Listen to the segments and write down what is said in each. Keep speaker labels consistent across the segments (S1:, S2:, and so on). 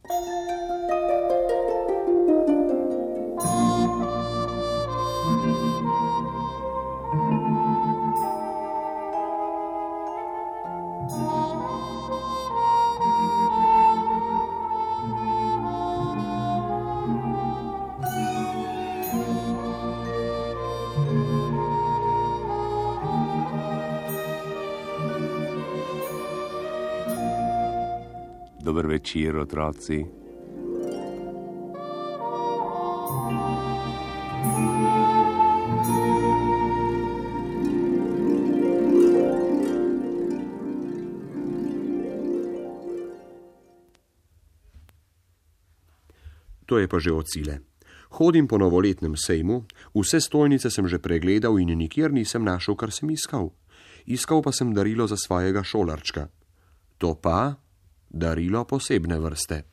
S1: Dober večer, otroci.
S2: To je pa že od sile. Hodim po novoletnem sejmu, vse stojnice sem že pregledal in nikjer nisem našel, kar sem iskal. Iskal pa sem darilo za svojega šolarčka. To pa darilo posebne vrste.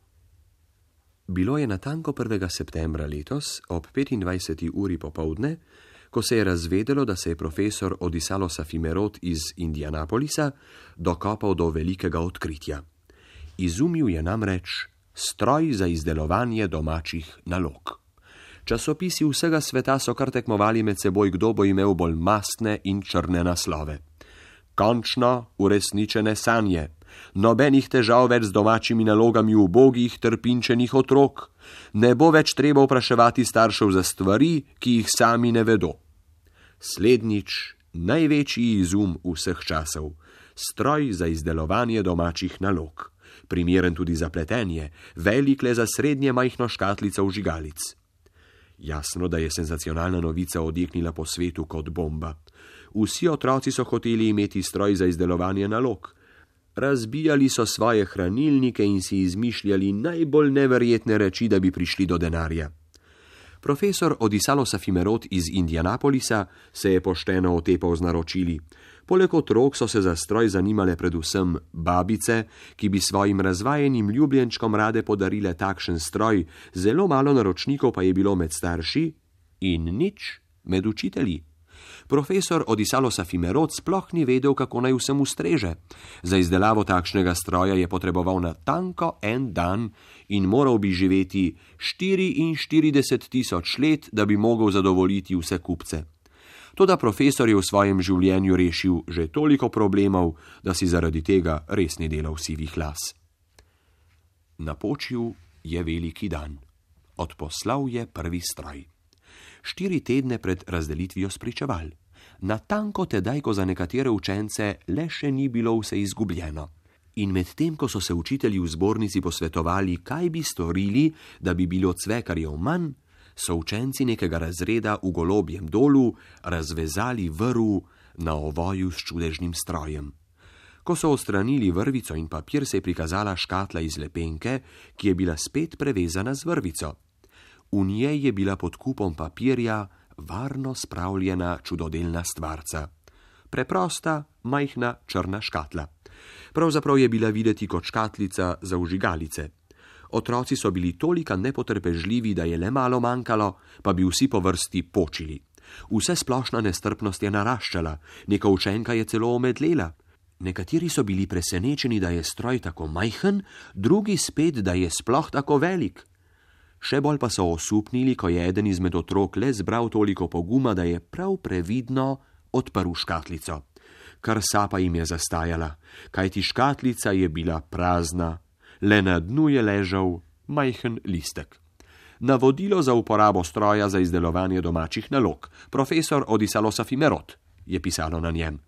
S2: Bilo je natanko 1. septembra letos ob 25. uri popoldne, ko se je razvedelo, da se je profesor Odisalo Safimerot iz Indianapolisa dokopal do velikega odkritja. Izumil je namreč stroj za izdelovanje domačih nalog. Časopisi vsega sveta so kar tekmovali med seboj, kdo bo imel bolj mastne in črne naslove. Končno uresničene sanje. Nobenih težav več z domačimi nalogami ubogih, trpinčenih otrok. Ne bo več treba vpraševati staršev za stvari, ki jih sami ne vedo. Slednjič, največji izum vseh časov. Stroj za izdelovanje domačih nalog. Primeren tudi za pletenje, velik le za srednje majhno škatlico vžigalic. Jasno, da je senzacionalna novica odjeknila po svetu kot bomba. Vsi otroci so hoteli imeti stroj za izdelovanje nalog. Razbijali so svoje hranilnike in si izmišljali najbolj neverjetne reči, da bi prišli do denarja. Profesor Odisalo Safimerot iz Indianapolisa se je pošteno otepal z naročili. Poleg otrok so se za stroj zanimale predvsem babice, ki bi svojim razvajenim ljubljenčkom rade podarile takšen stroj, zelo malo naročnikov pa je bilo med starši in nič med učitelji. Profesor Odisalo Safimerot sploh ni vedel, kako naj vsem ustreže. Za izdelavo takšnega stroja je potreboval natanko en dan in moral bi živeti 44.000 let, da bi mogel zadovoljiti vse kupce. Toda profesor je v svojem življenju rešil že toliko problemov, da si zaradi tega res ni delal sivih las. Napočil je veliki dan. Odposlal je prvi stroj. 4 tedne pred razdelitvijo spričeval. Natanko tedaj, ko za nekatere učence le še ni bilo vse izgubljeno. In medtem, ko so se učitelji v zbornici posvetovali, kaj bi storili, da bi bilo cvekarjev manj, so učenci nekega razreda v Golobjem dolu razvezali vrv na ovoju s čudežnim strojem. Ko so odstranili vrvico in papir, se je prikazala škatla iz lepenke, ki je bila spet prevezana z vrvico. V njej je bila pod kupom papirja varno spravljena čudodelna stvarca. Preprosta, majhna črna škatla. Pravzaprav je bila videti kot škatlica za vžigalice. Otroci so bili tolika nepotrpežljivi, da je le malo manjkalo, pa bi vsi po vrsti počili. Vse splošna nestrpnost je naraščala, neka učenka je celo omedlela. Nekateri so bili presenečeni, da je stroj tako majhen, drugi spet, da je sploh tako velik. Še bolj pa so osupnili, ko je eden izmed otrok le zbral toliko poguma, da je prav previdno odprl škatlico. Kar sapa jim je zastajala, kajti škatlica je bila prazna, le na dnu je ležal majhen listek. Navodilo za uporabo stroja za izdelovanje domačih nalog. Profesor Odisalo Safimerot, je pisalo na njem.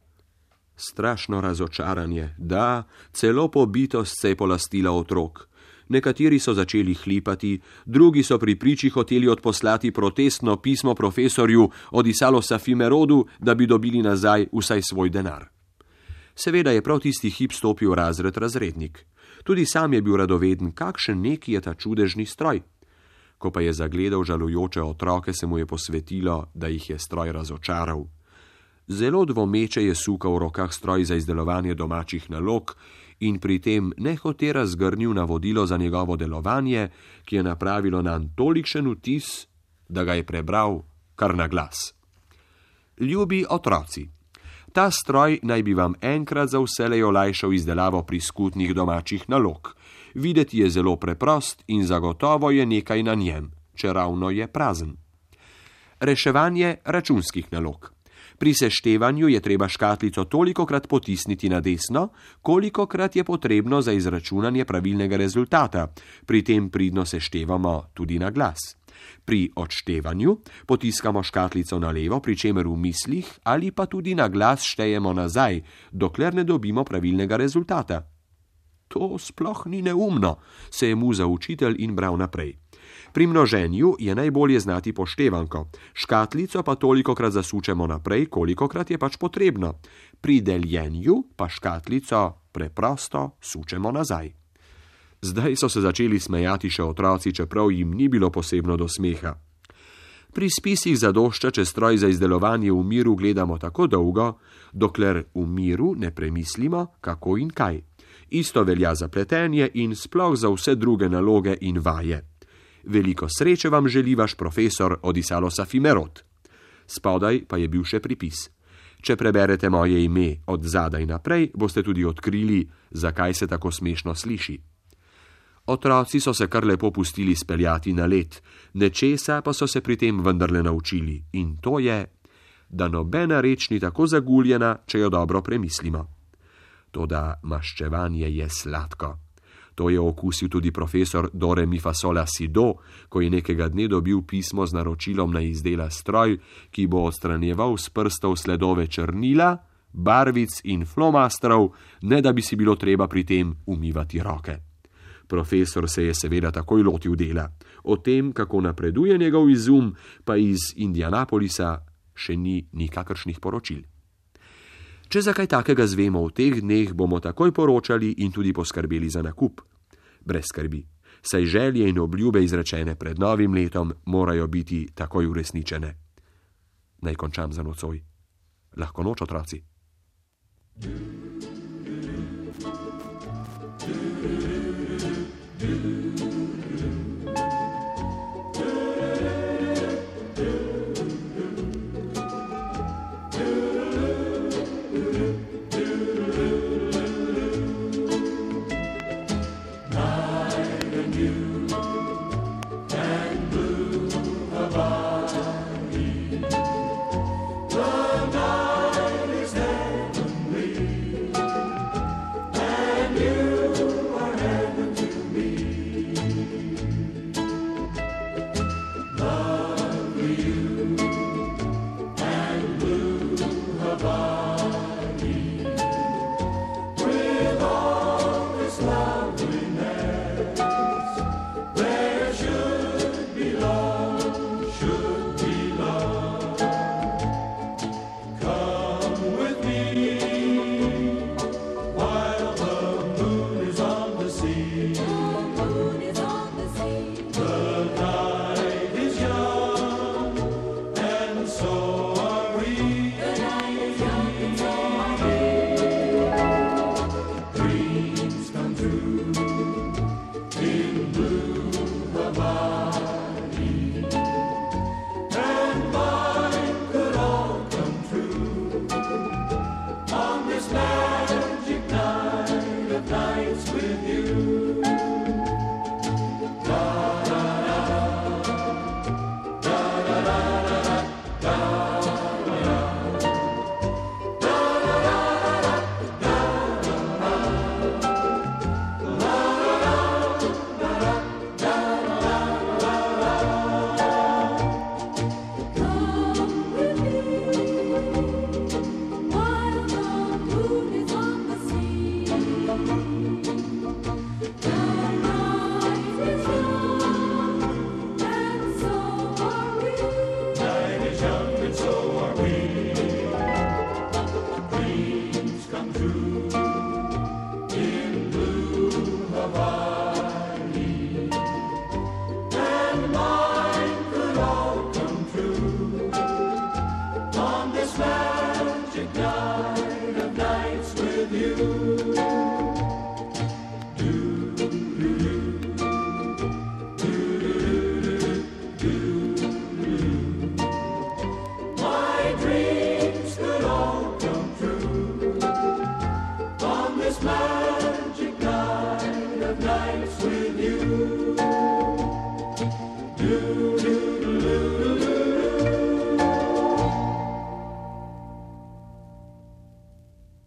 S2: Strašno razočaranje, da, celo pobitost se je polastila otrok. Nekateri so začeli hlipati, drugi so pri priči hoteli odposlati protestno pismo profesorju Odisalo Safimerodu, da bi dobili nazaj vsaj svoj denar. Seveda je prav tisti hip stopil razred razrednik. Tudi sam je bil radoveden, kakšen neki je ta čudežni stroj. Ko pa je zagledal žalujoče otroke, se mu je posvetilo, da jih je stroj razočaral. Zelo dvomeče je sukal v rokah stroj za izdelovanje domačih nalog in pri tem nehote razgrnil navodilo za njegovo delovanje, ki je napravilo nanj tolikšen vtis, da ga je prebral kar na glas. Ljubi otroci, ta stroj naj bi vam enkrat za vselej olajšal izdelavo priskutnih domačih nalog. Videti je zelo preprost in zagotovo je nekaj na njem, čeravno je prazen. Reševanje računskih nalog. Pri seštevanju je treba škatlico tolikokrat potisniti na desno, kolikokrat je potrebno za izračunanje pravilnega rezultata. Pri tem pridno seštevamo tudi na glas. Pri odštevanju potiskamo škatlico na levo, pri čemer v mislih ali pa tudi na glas štejemo nazaj, dokler ne dobimo pravilnega rezultata. To sploh ni neumno, se je muzal učitelj in bral naprej. Pri množenju je najbolje znati poštevanko, škatlico pa tolikokrat zasučemo naprej, kolikokrat je pač potrebno. Pri deljenju pa škatlico preprosto sučemo nazaj. Zdaj so se začeli smejati še otroci, čeprav jim ni bilo posebno do smeha. Pri spisih zadošča, če stroj za izdelovanje v miru gledamo tako dolgo, dokler v miru ne premislimo, kako in kaj. Isto velja za pletenje in sploh za vse druge naloge in vaje. Veliko sreče vam želi vaš profesor Odisalo Safimerot. Spodaj pa je bil še pripis. Če preberete moje ime od zadaj naprej, boste tudi odkrili, zakaj se tako smešno sliši. Otroci so se kar lepo pustili speljati na led, nečesa pa so se pri tem vendarle naučili, in to je, da nobena reč ni tako zaguljena, če jo dobro premislimo. Toda maščevanje je sladko. To je okusil tudi profesor Dore Mifasola Sido, ko je nekega dne dobil pismo z naročilom na izdela stroj, ki bo odstranjeval s prstov sledove črnila, barvic in flomastrov, ne da bi si bilo treba pri tem umivati roke. Profesor se je seveda takoj lotil dela. O tem, kako napreduje njegov izum, pa iz Indianapolisa še ni nikakršnih poročil. Če za kaj takega zvemo v teh dneh, bomo takoj poročali in tudi poskrbeli za nakup. Brez skrbi, saj želje in obljube izrečene pred novim letom morajo biti takoj uresničene. Naj končam za nocoj. Lahko noč, otroci.